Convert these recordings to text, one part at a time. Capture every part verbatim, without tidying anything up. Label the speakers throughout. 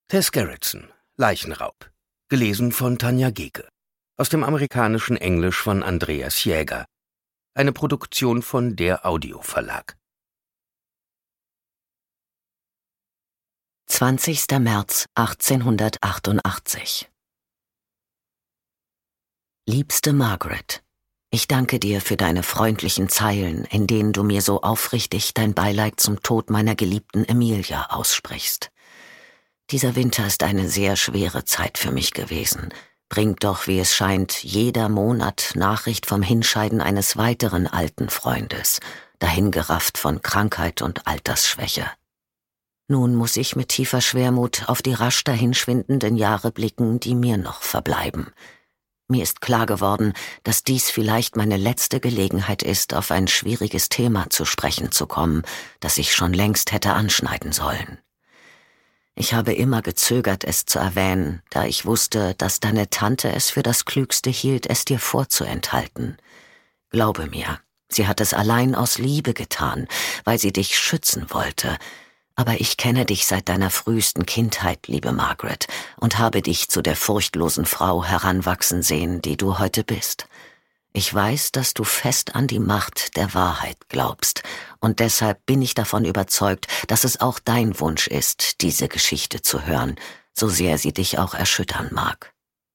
Speaker 1: Tess Gerritsen, Leichenraub. Gelesen von Tanja Geke. Aus dem amerikanischen Englisch von Andreas Jäger. Eine Produktion von Der Audio Verlag.
Speaker 2: zwanzigster März achtzehnhundertachtundachtzig. Liebste Margaret, ich danke dir für deine freundlichen Zeilen, in denen du mir so aufrichtig dein Beileid zum Tod meiner geliebten Emilia aussprichst. Dieser Winter ist eine sehr schwere Zeit für mich gewesen, bringt doch, wie es scheint, jeder Monat Nachricht vom Hinscheiden eines weiteren alten Freundes, dahingerafft von Krankheit und Altersschwäche. Nun muss ich mit tiefer Schwermut auf die rasch dahinschwindenden Jahre blicken, die mir noch verbleiben. Mir ist klar geworden, dass dies vielleicht meine letzte Gelegenheit ist, auf ein schwieriges Thema zu sprechen zu kommen, das ich schon längst hätte anschneiden sollen. Ich habe immer gezögert, es zu erwähnen, da ich wusste, dass deine Tante es für das Klügste hielt, es dir vorzuenthalten. Glaube mir, sie hat es allein aus Liebe getan, weil sie dich schützen wollte. Aber ich kenne dich seit deiner frühesten Kindheit, liebe Margaret, und habe dich zu der furchtlosen Frau heranwachsen sehen, die du heute bist. Ich weiß, dass du fest an die Macht der Wahrheit glaubst, und deshalb bin ich davon überzeugt, dass es auch dein Wunsch ist, diese Geschichte zu hören, so sehr sie dich auch erschüttern mag.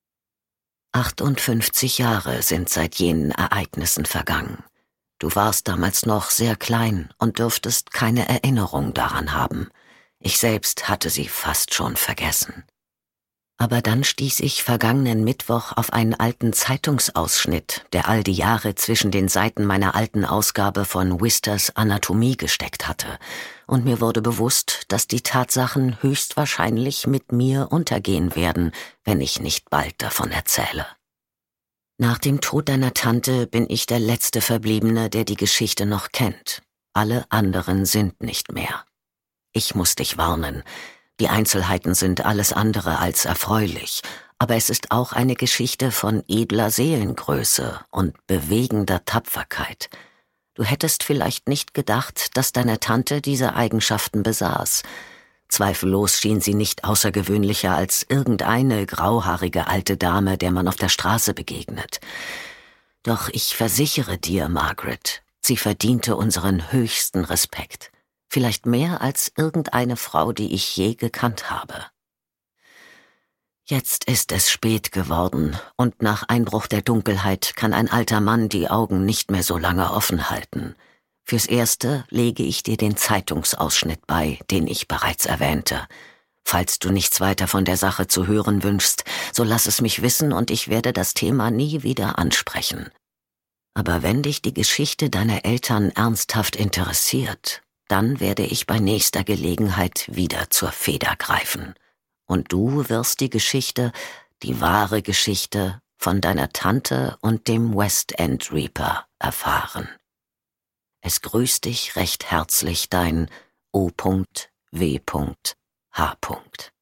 Speaker 2: achtundfünfzig Jahre sind seit jenen Ereignissen vergangen. Du warst damals noch sehr klein und dürftest keine Erinnerung daran haben. Ich selbst hatte sie fast schon vergessen. Aber dann stieß ich vergangenen Mittwoch auf einen alten Zeitungsausschnitt, der all die Jahre zwischen den Seiten meiner alten Ausgabe von Whisters Anatomie gesteckt hatte, und mir wurde bewusst, dass die Tatsachen höchstwahrscheinlich mit mir untergehen werden, wenn ich nicht bald davon erzähle. Nach dem Tod deiner Tante bin ich der letzte Verbliebene, der die Geschichte noch kennt. Alle anderen sind nicht mehr. Ich muss dich warnen. Die Einzelheiten sind alles andere als erfreulich, aber es ist auch eine Geschichte von edler Seelengröße und bewegender Tapferkeit. Du hättest vielleicht nicht gedacht, dass deine Tante diese Eigenschaften besaß. Zweifellos schien sie nicht außergewöhnlicher als irgendeine grauhaarige alte Dame, der man auf der Straße begegnet. Doch ich versichere dir, Margaret, sie verdiente unseren höchsten Respekt. Vielleicht mehr als irgendeine Frau, die ich je gekannt habe. Jetzt ist es spät geworden, und nach Einbruch der Dunkelheit kann ein alter Mann die Augen nicht mehr so lange offen halten. Fürs Erste lege ich dir den Zeitungsausschnitt bei, den ich bereits erwähnte. Falls du nichts weiter von der Sache zu hören wünschst, so lass es mich wissen, und ich werde das Thema nie wieder ansprechen. Aber wenn dich die Geschichte deiner Eltern ernsthaft interessiert, dann werde ich bei nächster Gelegenheit wieder zur Feder greifen. Und du wirst die Geschichte, die wahre Geschichte von deiner Tante und dem West End Reaper erfahren. Es grüßt dich recht herzlich dein O W H